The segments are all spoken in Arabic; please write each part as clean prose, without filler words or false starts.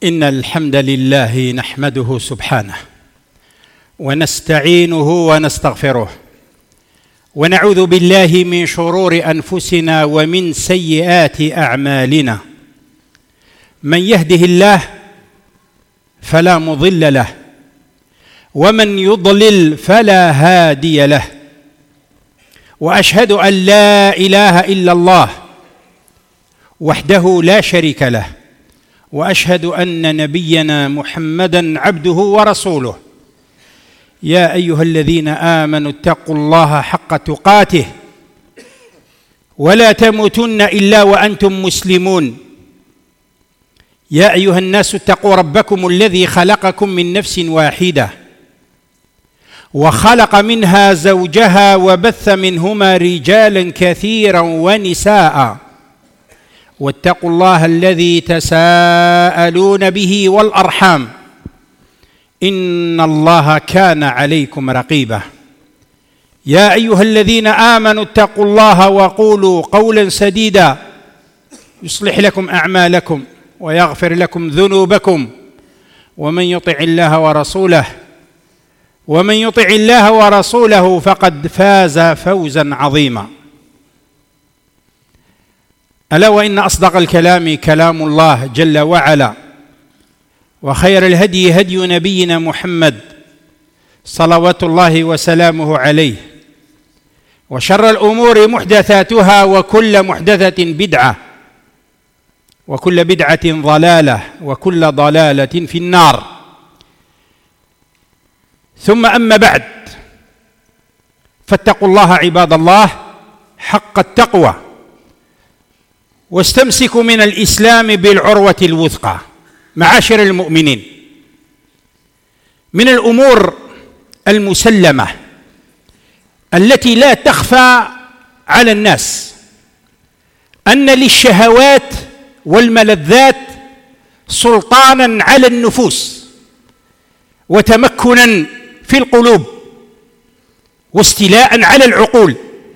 إن الحمد لله نحمده سبحانه ونستعينه ونستغفره ونعوذ بالله من شرور أنفسنا ومن سيئات أعمالنا. من يهده الله فلا مضل له ومن يضلل فلا هادي له، وأشهد أن لا إله إلا الله وحده لا شريك له، وأشهد أن نبينا محمدًا عبده ورسوله. يا أيها الذين آمنوا اتقوا الله حق تقاته ولا تموتن إلا وأنتم مسلمون. يا أيها الناس اتقوا ربكم الذي خلقكم من نفس واحدة وخلق منها زوجها وبث منهما رجالا كثيرا ونساء، واتقوا الله الذي تساءلون به والأرحام إن الله كان عليكم رقيبا. يا أيها الذين آمنوا اتقوا الله وقولوا قولا سديدا يصلح لكم أعمالكم ويغفر لكم ذنوبكم، ومن يطع الله ورسوله فقد فاز فوزا عظيما. ألا وإن أصدق الكلام كلام الله جل وعلا، وخير الهدي هدي نبينا محمد صلوات الله وسلامه عليه، وشر الأمور محدثاتها وكل محدثة بدعة وكل بدعة ضلالة وكل ضلالة في النار. ثم أما بعد، فاتقوا الله عباد الله حق التقوى، واستمسكوا من الإسلام بالعروة الوثقى. معاشر المؤمنين، من الأمور المسلمة التي لا تخفى على الناس أن للشهوات والملذات سلطانا على النفوس وتمكنا في القلوب واستيلاء على العقول،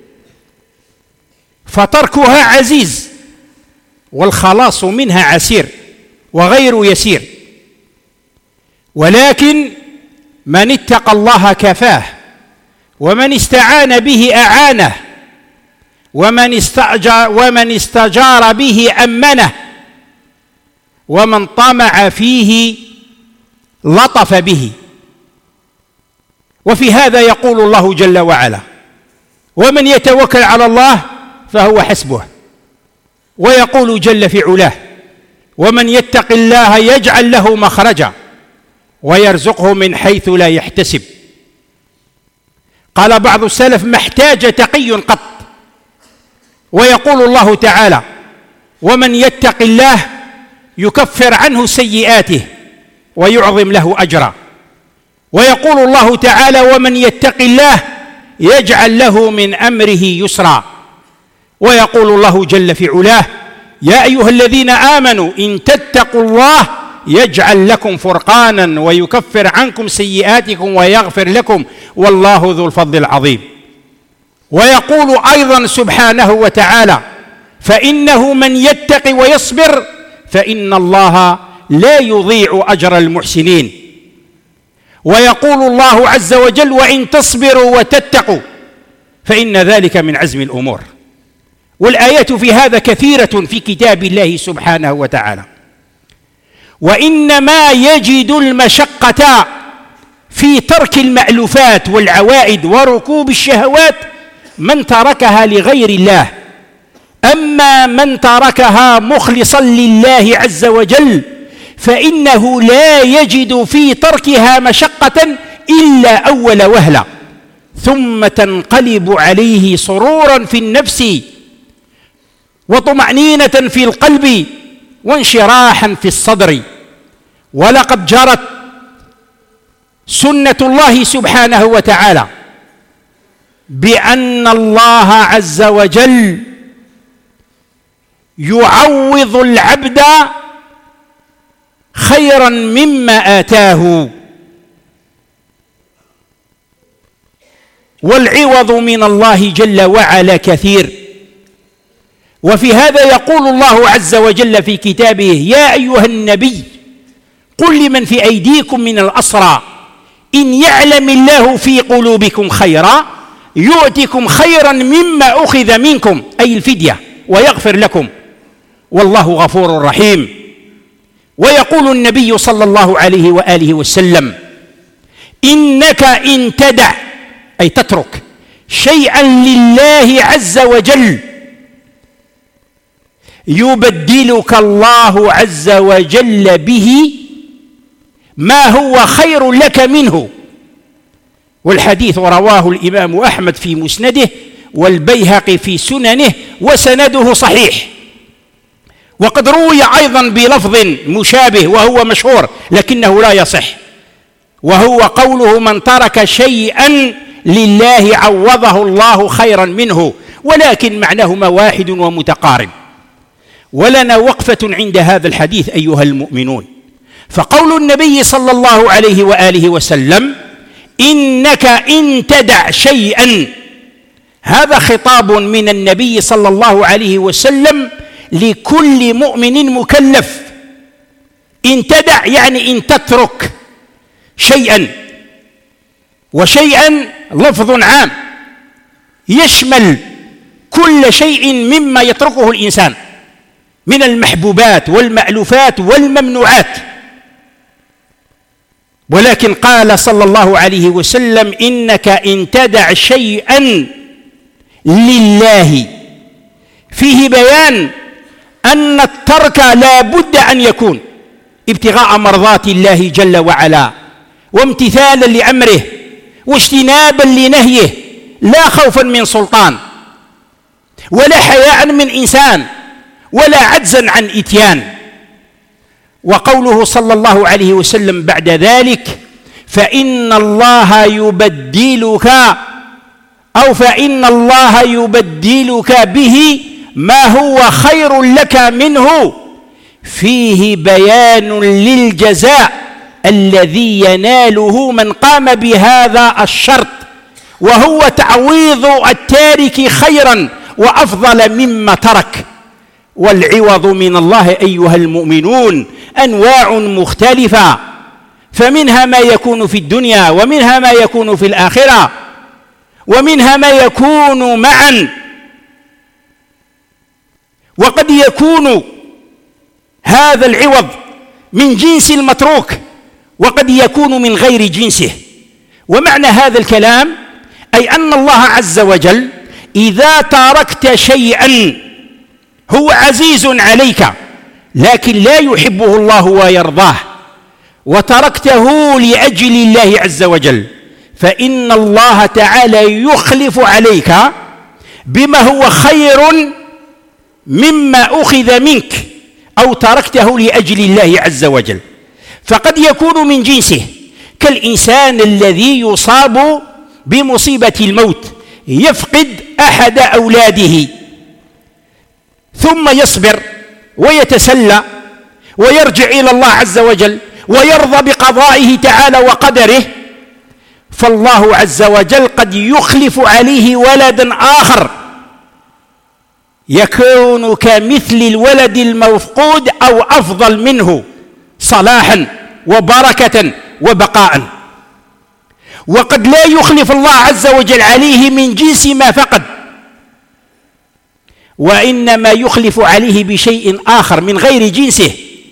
فتركها عزيز والخلاص منها عسير وغير يسير. ولكن من اتقى الله كفاه، ومن استعان به أعانه، ومن استجار به أمنه، ومن طمع فيه لطف به. وفي هذا يقول الله جل وعلا: ومن يتوكل على الله فهو حسبه. ويقول جل في علاه: ومن يتق الله يجعل له مخرجا ويرزقه من حيث لا يحتسب. قال بعض السلف: ما احتاج تقي قط. ويقول الله تعالى: ومن يتق الله يكفر عنه سيئاته ويعظم له أجرا. ويقول الله تعالى: ومن يتق الله يجعل له من أمره يسرا. ويقول الله جل في علاه: يا أيها الذين آمنوا إن تتقوا الله يجعل لكم فرقانا ويكفر عنكم سيئاتكم ويغفر لكم والله ذو الفضل العظيم. ويقول أيضا سبحانه وتعالى: فإنه من يتق ويصبر فإن الله لا يضيع أجر المحسنين. ويقول الله عز وجل: وإن تصبروا وتتقوا فإن ذلك من عزم الأمور. والآيات في هذا كثيرة في كتاب الله سبحانه وتعالى. وإنما يجد المشقة في ترك المألوفات والعوائد وركوب الشهوات من تركها لغير الله. أما من تركها مخلصا لله عز وجل فإنه لا يجد في تركها مشقة إلا أول وهلة، ثم تنقلب عليه سرورا في النفس وطمأنينة في القلب وانشراحا في الصدر. ولقد جرت سنة الله سبحانه وتعالى بأن الله عز وجل يعوض العبد خيرا مما آتاه، والعوض من الله جل وعلا كثير. وفي هذا يقول الله عز وجل في كتابه: يا أيها النبي قل لمن في أيديكم من الأسرى إن يعلم الله في قلوبكم خيرا يؤتكم خيرا مما أخذ منكم، أي الفدية، ويغفر لكم، والله غفور رحيم. ويقول النبي صلى الله عليه وآله وسلم: إنك إن تدع، أي تترك، شيئا لله عز وجل يبدلك الله عز وجل به ما هو خير لك منه. والحديث رواه الإمام أحمد في مسنده والبيهقي في سننه وسنده صحيح. وقد روي أيضا بلفظ مشابه وهو مشهور لكنه لا يصح، وهو قوله: من ترك شيئا لله عوضه الله خيرا منه، ولكن معناهما واحد ومتقارب. ولنا وقفة عند هذا الحديث أيها المؤمنون، فقول النبي صلى الله عليه وآله وسلم: إنك إن تدع شيئا، هذا خطاب من النبي صلى الله عليه وسلم لكل مؤمن مكلف. إن تدع يعني إن تترك شيئا، وشيئا لفظ عام يشمل كل شيء مما يتركه الإنسان من المحبوبات والمألوفات والممنوعات. ولكن قال صلى الله عليه وسلم: إنك إن تدع شيئا لله، فيه بيان أن الترك لا بد أن يكون ابتغاء مرضات الله جل وعلا، وامتثالا لأمره، واجتنابا لنهيه، لا خوفا من سلطان، ولا حياء من إنسان، ولا عجزا عن إتيان. وقوله صلى الله عليه وسلم بعد ذلك: فإن الله يبدلك، أو فإن الله يبدلك به ما هو خير لك منه، فيه بيان للجزاء الذي يناله من قام بهذا الشرط، وهو تعويض التارك خيرا وأفضل مما ترك. والعوض من الله أيها المؤمنون أنواع مختلفة، فمنها ما يكون في الدنيا، ومنها ما يكون في الآخرة، ومنها ما يكون معا. وقد يكون هذا العوض من جنس المتروك، وقد يكون من غير جنسه. ومعنى هذا الكلام أي أن الله عز وجل إذا تركت شيئا هو عزيز عليك لكن لا يحبه الله ويرضاه، وتركته لأجل الله عز وجل، فإن الله تعالى يخلف عليك بما هو خير مما أخذ منك أو تركته لأجل الله عز وجل. فقد يكون من جنسه، كالإنسان الذي يصاب بمصيبة الموت، يفقد أحد أولاده ثم يصبر ويتسلى ويرجع إلى الله عز وجل ويرضى بقضائه تعالى وقدره، فالله عز وجل قد يخلف عليه ولدا آخر يكون كمثل الولد المفقود أو أفضل منه صلاحا وبركة وبقاء. وقد لا يخلف الله عز وجل عليه من جنس ما فقد، وإنما يخلف عليه بشيء آخر من غير جنسه،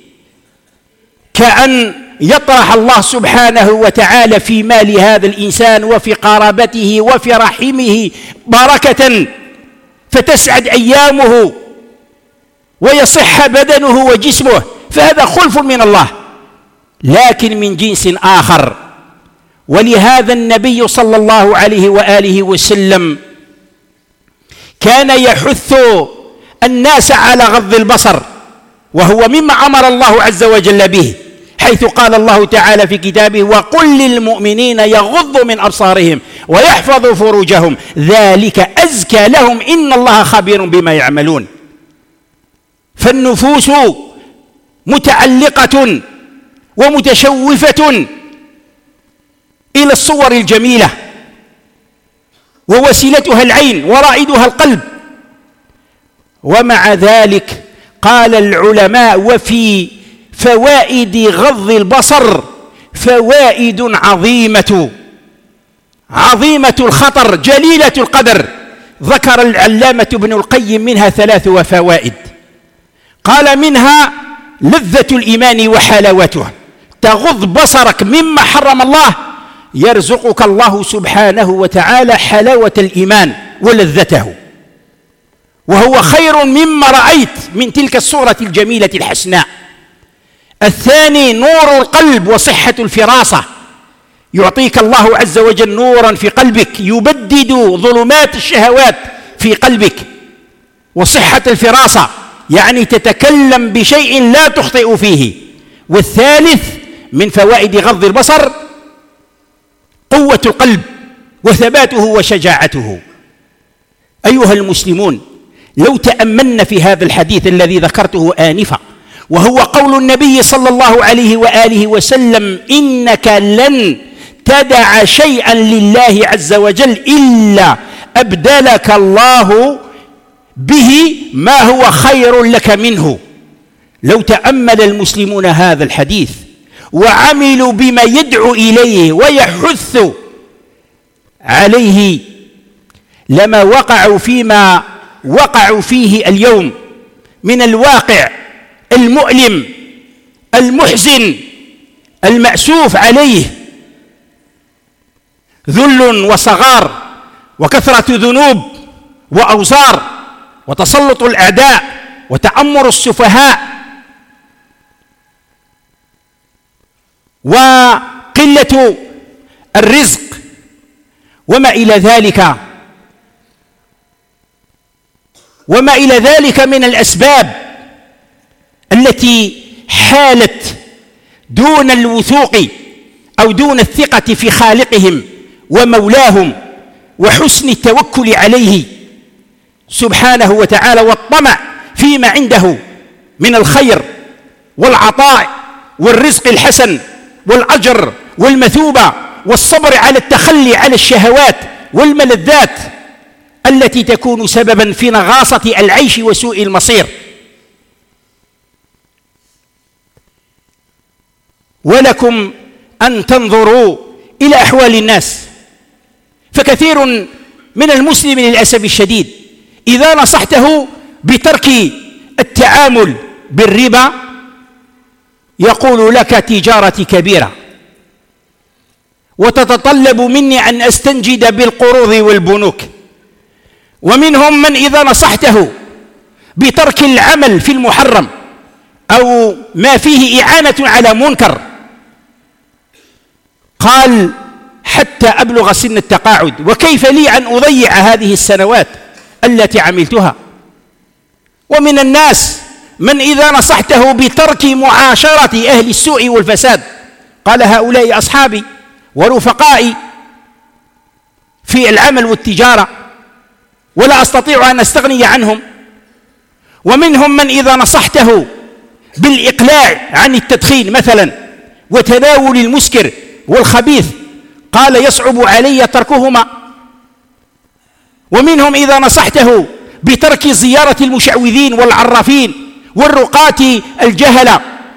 كأن يطرح الله سبحانه وتعالى في مال هذا الإنسان وفي قرابته وفي رحمه بركة فتسعد أيامه ويصح بدنه وجسمه، فهذا خلف من الله لكن من جنس آخر. ولهذا النبي صلى الله عليه وآله وسلم كان يحث الناس على غض البصر، وهو مما أمر الله عز وجل به، حيث قال الله تعالى في كتابه: وقل للمؤمنين يغضوا من أبصارهم ويحفظوا فروجهم ذلك أزكى لهم إن الله خبير بما يعملون. فالنفوس متعلقة ومتشوفة إلى الصور الجميلة، ووسيلتها العين ورائدها القلب. ومع ذلك قال العلماء: وفي فوائد غض البصر فوائد عظيمة الخطر جليلة القدر. ذكر العلامة ابن القيم منها 3 فوائد، قال: منها لذة الإيمان وحلاوته، تغض بصرك مما حرم الله يرزقك الله سبحانه وتعالى حلاوة الإيمان ولذته، وهو خير مما رأيت من تلك الصورة الجميلة الحسناء. الثاني نور القلب وصحة الفراسة، يعطيك الله عز وجل نورا في قلبك يبدد ظلمات الشهوات في قلبك، وصحة الفراسة يعني تتكلم بشيء لا تخطئ فيه. والثالث من فوائد غض البصر قوة القلب وثباته وشجاعته. أيها المسلمون، لو تأملنا في هذا الحديث الذي ذكرته آنفا، وهو قول النبي صلى الله عليه وآله وسلم: إنك لن تدع شيئا لله عز وجل إلا أبدلك الله به ما هو خير لك منه. لو تأمل المسلمون هذا الحديث وعملوا بما يدعو إليه ويحث عليه لما وقعوا فيما وقعوا فيه اليوم من الواقع المؤلم المحزن المأسوف عليه، ذل وصغار وكثرة ذنوب وأوزار وتسلط الأعداء وتأمر السفهاء وقلة الرزق وما إلى ذلك من الأسباب التي حالت دون الوثوق أو دون الثقة في خالقهم ومولاهم وحسن التوكل عليه سبحانه وتعالى، والطمع فيما عنده من الخير والعطاء والرزق الحسن والأجر والمثوبة، والصبر على التخلي على الشهوات والملذات التي تكون سببا في نغاصة العيش وسوء المصير. ولكم أن تنظروا إلى أحوال الناس، فكثير من المسلم للأسف الشديد إذا نصحته بترك التعامل بالربا يقول: لك تجارتي كبيرة وتتطلب مني أن أستنجد بالقروض والبنوك. ومنهم من إذا نصحته بترك العمل في المحرم أو ما فيه إعانة على منكر قال: حتى أبلغ سن التقاعد، وكيف لي أن أضيع هذه السنوات التي عملتها. ومن الناس من إذا نصحته بترك معاشرة أهل السوء والفساد قال: هؤلاء أصحابي ورفقائي في العمل والتجارة ولا أستطيع أن أستغني عنهم. ومنهم من إذا نصحته بالإقلاع عن التدخين مثلا وتناول المسكر والخبيث قال: يصعب علي تركهما. ومنهم إذا نصحته بترك زيارة المشعوذين والعرافين والرقاة الجهلة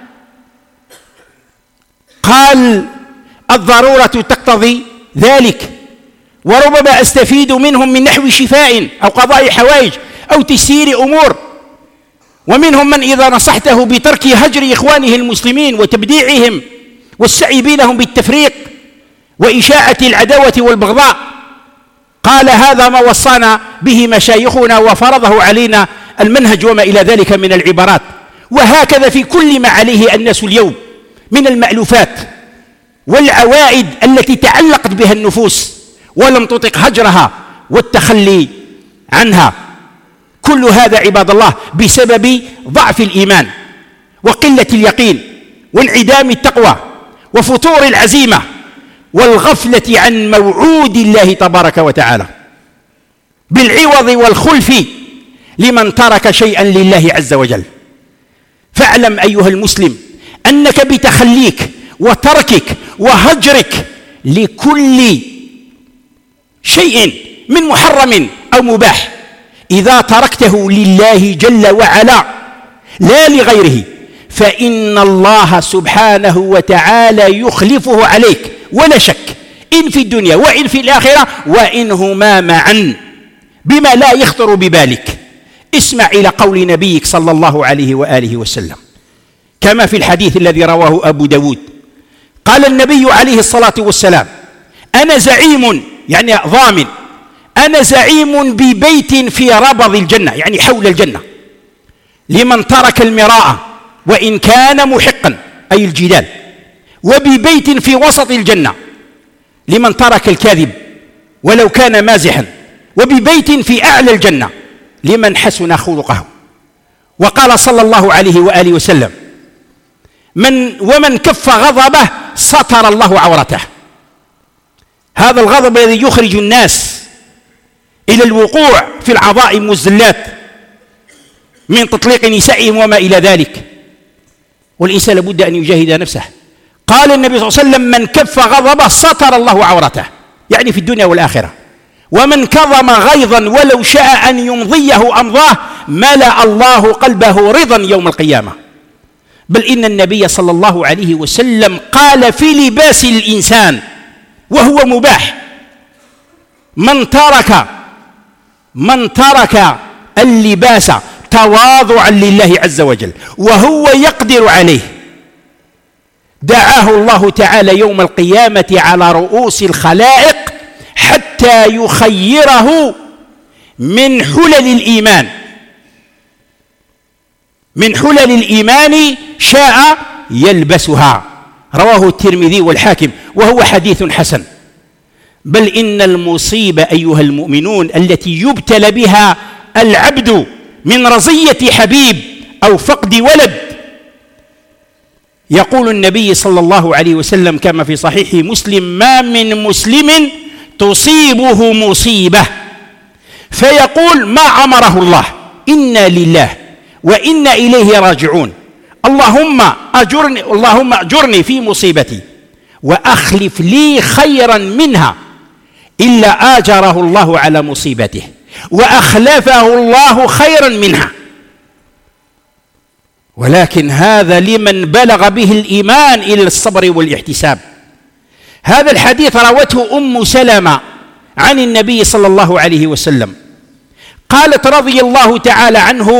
قال: الضرورة تقتضي ذلك، وربما أستفيد منهم من نحو شفاء أو قضاء حوائج أو تسيير أمور. ومنهم من إذا نصحته بترك هجر إخوانه المسلمين وتبديعهم والسعي بينهم بالتفريق وإشاعة العداوة والبغضاء قال: هذا ما وصانا به مشايخنا وفرضه علينا المنهج وما إلى ذلك من العبارات. وهكذا في كل ما عليه الناس اليوم من المألوفات والعوائد التي تعلقت بها النفوس ولم تطق هجرها والتخلي عنها. كل هذا عباد الله بسبب ضعف الإيمان وقلة اليقين وانعدام التقوى وفتور العزيمة والغفلة عن موعود الله تبارك وتعالى بالعوض والخلف لمن ترك شيئا لله عز وجل. فاعلم أيها المسلم أنك بتخليك وتركك وهجرك لكل شيء من محرم أو مباح إذا تركته لله جل وعلا لا لغيره فإن الله سبحانه وتعالى يخلفه عليك ولا شك، إن في الدنيا وإن في الآخرة، وإنهما معا، بما لا يخطر ببالك. اسمع إلى قول نبيك صلى الله عليه وآله وسلم كما في الحديث الذي رواه أبو داود. قال النبي عليه الصلاة والسلام: أنا زعيم، يعني ضامن، أنا زعيم ببيت في ربض الجنة، يعني حول الجنة، لمن ترك المراء وإن كان محقا، أي الجدال، وببيت في وسط الجنة لمن ترك الكذب ولو كان مازحا، وببيت في أعلى الجنة لمن حسن خلقه. وقال صلى الله عليه وآله وسلم: ومن كف غضبه ستر الله عورته. هذا الغضب الذي يخرج الناس إلى الوقوع في العظائم والزلات من تطليق نسائهم وما إلى ذلك، والإنسان لابد أن يجاهد نفسه. قال النبي صلى الله عليه وسلم: من كف غضبه ستر الله عورته، يعني في الدنيا والآخرة. ومن كظم غيظا ولو شاء أن يمضيه أمضاه ملأ الله قلبه رضا يوم القيامة. بل إن النبي صلى الله عليه وسلم قال في لباس الإنسان وهو مباح: من ترك اللباس تواضعا لله عز وجل وهو يقدر عليه دعاه الله تعالى يوم القيامة على رؤوس الخلائق حتى يخيره من حلل الإيمان شاء يلبسها. رواه الترمذي والحاكم وهو حديث حسن. بل إن المصيبة أيها المؤمنون التي يبتلى بها العبد من رزية حبيب أو فقد ولد، يقول النبي صلى الله عليه وسلم كما في صحيح مسلم: ما من مسلم تصيبه مصيبة فيقول ما أمره الله، إنا لله وإنا إليه راجعون، اللهم أجرني في مصيبتي وأخلف لي خيرا منها، إلا آجره الله على مصيبته وأخلفه الله خيرا منها. ولكن هذا لمن بلغ به الإيمان إلى الصبر والاحتساب. هذا الحديث روته أم سلمة عن النبي صلى الله عليه وسلم، قالت رضي الله تعالى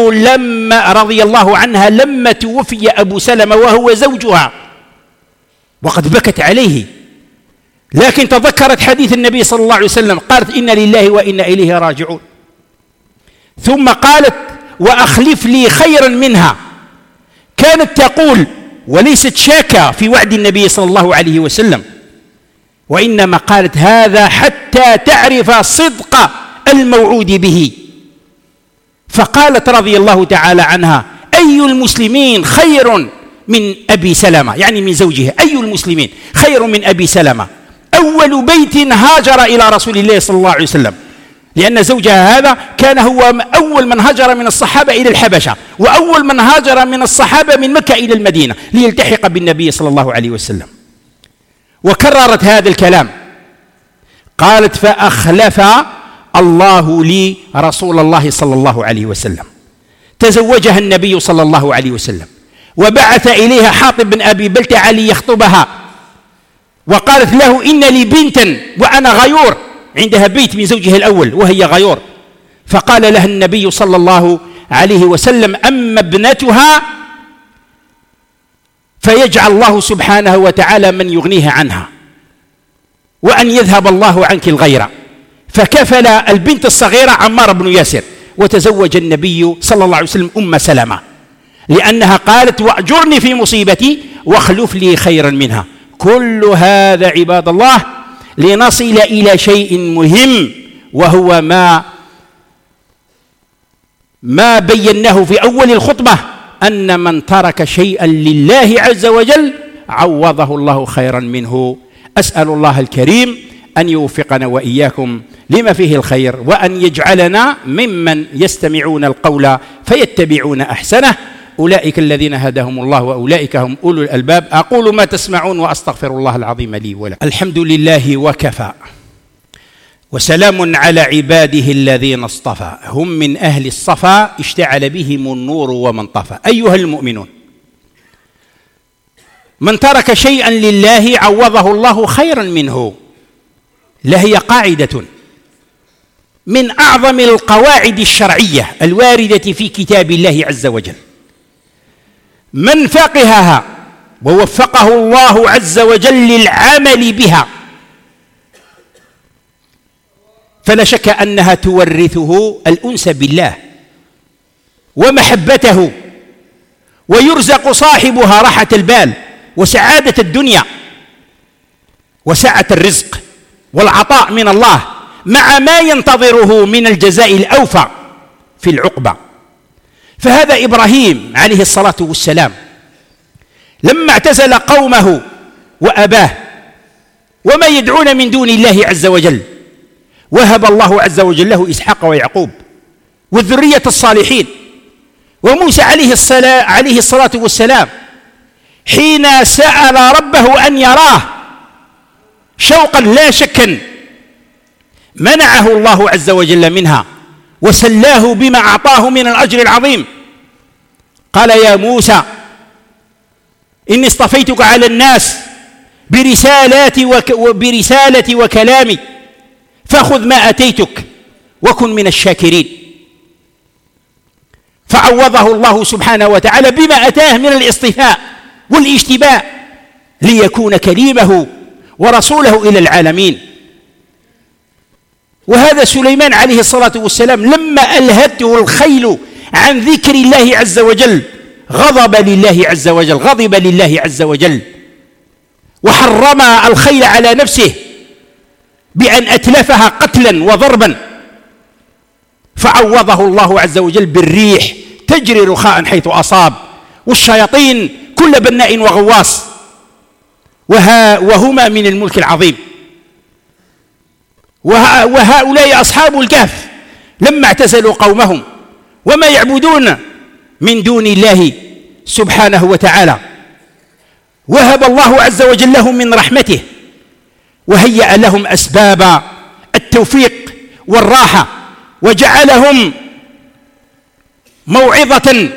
عنها لما توفي أبو سلمة وهو زوجها وقد بكت عليه، لكن تذكرت حديث النبي صلى الله عليه وسلم، قالت: إنا لله وإنا إليه راجعون. ثم قالت: وأخلف لي خيرا منها. كانت تقول وليست شاكة في وعد النبي صلى الله عليه وسلم، وإنما قالت هذا حتى تعرف صدق الموعود به. فقالت رضي الله تعالى عنها: أي المسلمين خير من أبي سلمة، يعني من زوجها، أي المسلمين خير من أبي سلمة؟ أول بيت هاجر إلى رسول الله صلى الله عليه وسلم، لأن زوجها هذا كان هو أول من هاجر من الصحابة إلى الحبشة، وأول من هاجر من الصحابة من مكة إلى المدينة ليلتحق بالنبي صلى الله عليه وسلم. وكررت هذا الكلام، قالت: فأخلف الله لي رسول الله صلى الله عليه وسلم. تزوجها النبي صلى الله عليه وسلم وبعث إليها حاطب بن أبي بلتعة ليخطبها، وقالت له: إن لي بنتا وأنا غيور، عندها بيت من زوجها الأول وهي غيور. فقال لها النبي صلى الله عليه وسلم: أما ابنتها فيجعل الله سبحانه وتعالى من يغنيها عنها، وأن يذهب الله عنك الغيرة. فكفل البنت الصغيرة عمار بن ياسر، وتزوج النبي صلى الله عليه وسلم أم سلمة، لأنها قالت: وأجرني في مصيبتي واخلف لي خيرا منها. كل هذا عباد الله لنصل إلى شيء مهم، وهو ما بيناه في أول الخطبة، أن من ترك شيئا لله عز وجل عوضه الله خيرا منه. أسأل الله الكريم أن يوفقنا وإياكم لما فيه الخير، وأن يجعلنا ممن يستمعون القول فيتبعون أحسنه. أولئك الذين هداهم الله وأولئك هم أولو الألباب. أقول ما تسمعون وأستغفر الله العظيم لي ولكم. الحمد لله وكفى، وسلام على عباده الذين اصطفى، هم من أهل الصفا اشتعل بهم النور ومن طفى. أيها المؤمنون، من ترك شيئا لله عوضه الله خيرا منه. لهي قاعدة من أعظم القواعد الشرعية الواردة في كتاب الله عز وجل، من فقهها ووفقه الله عز وجل للعمل بها فلا شك أنها تورثه الأنس بالله ومحبته، ويرزق صاحبها راحة البال وسعادة الدنيا وسعة الرزق والعطاء من الله، مع ما ينتظره من الجزاء الأوفى في العقبة. فهذا إبراهيم عليه الصلاة والسلام لما اعتزل قومه وأباه وما يدعون من دون الله عز وجل، وهب الله عز وجل له إسحاق ويعقوب والذرية الصالحين. وموسى عليه الصلاة والسلام حين سأل ربه أن يراه شوقا لا شكا منعه الله عز وجل منها وسلاه بما أعطاه من الأجر العظيم. قال: يا موسى إني اصطفيتك على الناس برسالتي وكلامي فخذ ما أتيتك وكن من الشاكرين. فعوضه الله سبحانه وتعالى بما أتاه من الاصطفاء والاجتباء ليكون كليمه ورسوله إلى العالمين. وهذا سليمان عليه الصلاة والسلام لما ألهته الخيل عن ذكر الله عز وجل غضب لله عز وجل وحرم الخيل على نفسه بأن أتلفها قتلا وضربا، فعوضه الله عز وجل بالريح تجري رخاء حيث أصاب، والشياطين كل بناء وغواص، وهما من الملك العظيم. وهؤلاء أصحاب الكهف لما اعتزلوا قومهم وما يعبدون من دون الله سبحانه وتعالى، وهب الله عز وجل لهم من رحمته وهيأ لهم أسباب التوفيق والراحة، وجعلهم موعظة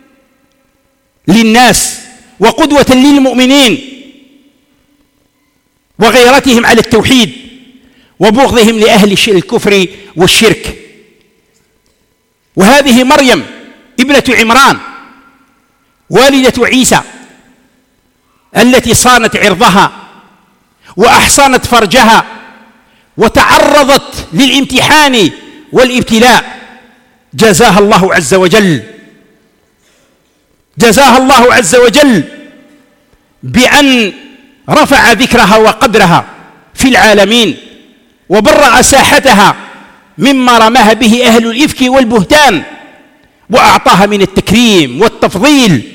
للناس وقدوة للمؤمنين، وغيرتهم على التوحيد وبغضهم لأهل الكفر والشرك. وهذه مريم ابنة عمران والدة عيسى التي صانت عرضها وأحصنت فرجها وتعرضت للامتحان والابتلاء، جزاها الله عز وجل بأن رفع ذكرها وقدرها في العالمين وبرأ ساحتها مما رماها به أهل الإفك والبهتان، وأعطاها من التكريم والتفضيل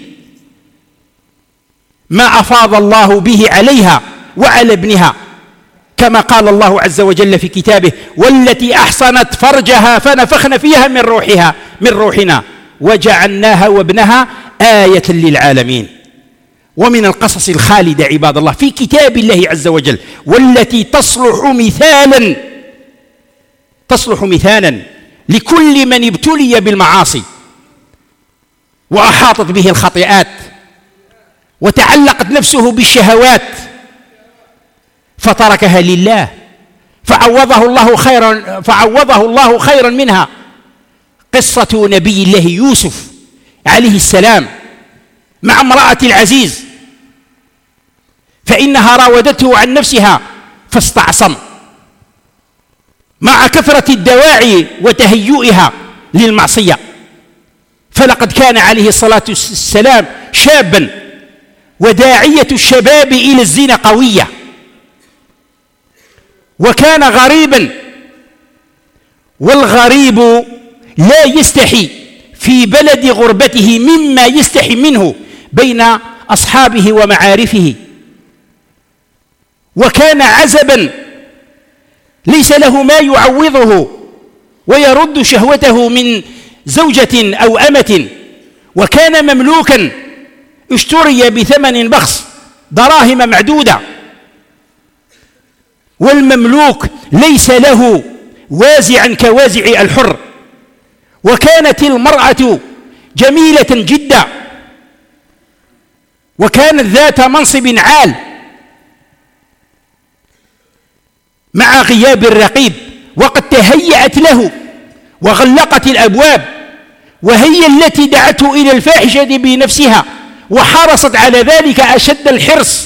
ما أفاض الله به عليها وعلى ابنها، كما قال الله عز وجل في كتابه: والتي أحصنت فرجها فنفخنا فيها من روحنا وجعلناها وابنها آية للعالمين. ومن القصص الخالدة عباد الله في كتاب الله عز وجل والتي تصلح مثالا لكل من ابتلي بالمعاصي وأحاطت به الخطيئات وتعلقت نفسه بالشهوات فتركها لله فعوضه الله خيرا منها. قصة نبي الله يوسف عليه السلام مع امرأة العزيز، فإنها راودته عن نفسها فاستعصم مع كثرة الدواعي وتهيئها للمعصية. فلقد كان عليه الصلاة والسلام شابا وداعية الشباب إلى الزنا قوية، وكان غريبا، والغريب لا يستحي في بلد غربته مما يستحي منه بين أصحابه ومعارفه، وكان عزبا ليس له ما يعوضه ويرد شهوته من زوجة أو أمة، وكان مملوكا اشتري بثمن بخس دراهم معدودة، والمملوك ليس له وازعا كوازع الحر. وكانت المرأة جميلة جدا وكانت ذات منصب عال مع غياب الرقيب، وقد تهيأت له وغلقت الأبواب، وهي التي دعته إلى الفاحشة بنفسها وحرصت على ذلك أشد الحرص،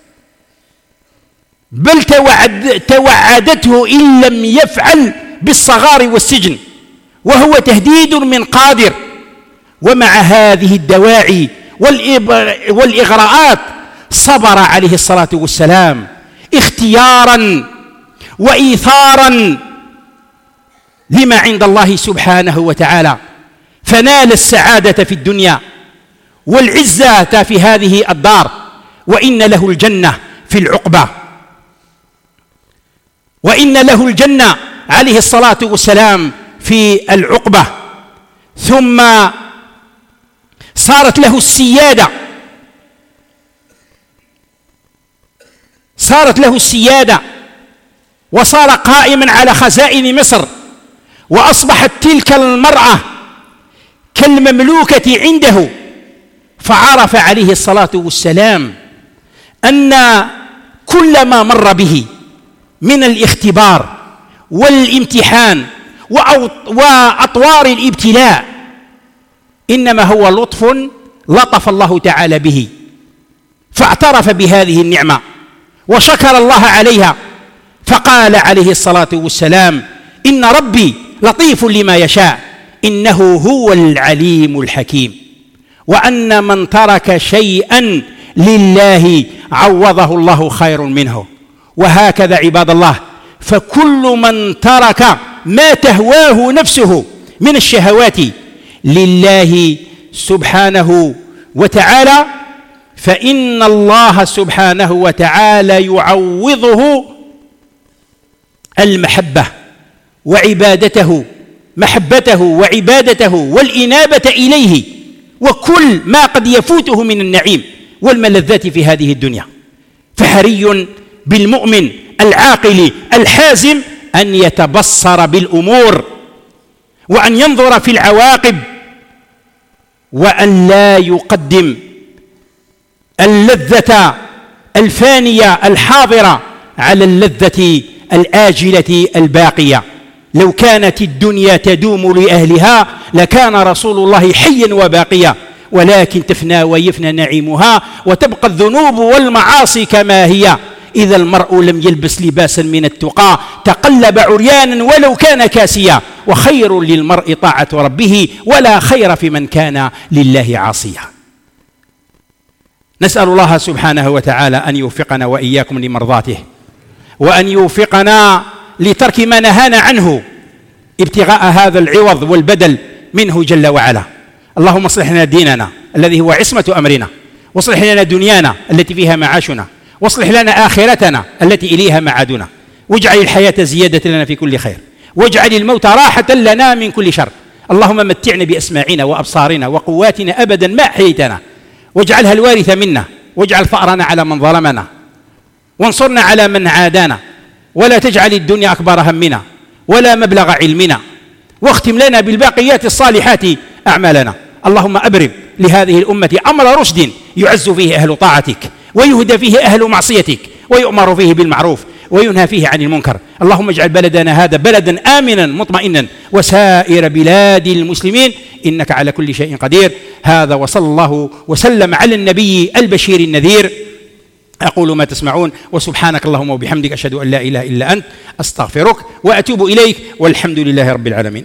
بل توعدته إن لم يفعل بالصغار والسجن، وهو تهديد من قادر. ومع هذه الدواعي والإغراءات صبر عليه الصلاة والسلام اختيارا وإيثارا لما عند الله سبحانه وتعالى، فنال السعادة في الدنيا والعزة في هذه الدار، وإن له الجنة في العقبة، وإن له الجنة عليه الصلاة والسلام في العقبة. ثم صارت له السيادة وصار قائما على خزائن مصر، وأصبحت تلك المرأة كالمملوكة عنده. فعرف عليه الصلاة والسلام أن كل ما مر به من الاختبار والامتحان وأطوار الابتلاء إنما هو لطف الله تعالى به، فاعترف بهذه النعمة وشكر الله عليها، فقال عليه الصلاة والسلام: إن ربي لطيف لما يشاء إنه هو العليم الحكيم. وأن من ترك شيئا لله عوضه الله خير منه. وهكذا عباد الله، فكل من ترك ما تهواه نفسه من الشهوات لله سبحانه وتعالى فإن الله سبحانه وتعالى يعوضه المحبة محبته وعبادته والإنابة إليه، وكل ما قد يفوته من النعيم والملذات في هذه الدنيا. فحري بالمؤمن العاقل الحازم أن يتبصر بالأمور، وأن ينظر في العواقب، وأن لا يقدم اللذة الفانية الحاضرة على اللذة الآجلة الباقية. لو كانت الدنيا تدوم لأهلها لكان رسول الله حيا وباقيا، ولكن تفنى ويفنى نعيمها وتبقى الذنوب والمعاصي كما هي. إذا المرء لم يلبس لباسا من التقى تقلب عريانا ولو كان كاسيا، وخير للمرء طاعة ربه ولا خير في من كان لله عاصيا. نسأل الله سبحانه وتعالى أن يوفقنا وإياكم لمرضاته، وأن يوفقنا لترك ما نهانا عنه ابتغاء هذا العوض والبدل منه جل وعلا. اللهم اصلح لنا ديننا الذي هو عصمة أمرنا، واصلح لنا دنيانا التي فيها معاشنا، واصلح لنا آخرتنا التي إليها معادنا، واجعل الحياة زيادة لنا في كل خير، واجعل الموت راحة لنا من كل شر. اللهم متعنا بأسماعنا وأبصارنا وقواتنا أبدا ما أحييتنا، واجعلها الوارث منا، واجعل ثأرنا على من ظلمنا، وانصرنا على من عادانا، ولا تجعل الدنيا أكبر همنا ولا مبلغ علمنا، واختم لنا بالباقيات الصالحات أعمالنا. اللهم أبرم لهذه الأمة أمر رشد يعز فيه أهل طاعتك، ويهدى فيه أهل معصيتك، ويؤمر فيه بالمعروف وينهى فيه عن المنكر. اللهم اجعل بلدنا هذا بلدا آمنا مطمئنا، وسائر بلاد المسلمين، إنك على كل شيء قدير. هذا وصلى الله وسلم على النبي البشير النذير. أقول ما تسمعون، وسبحانك اللهم وبحمدك أشهد أن لا إله إلا أنت، أستغفرك وأتوب إليك، والحمد لله رب العالمين.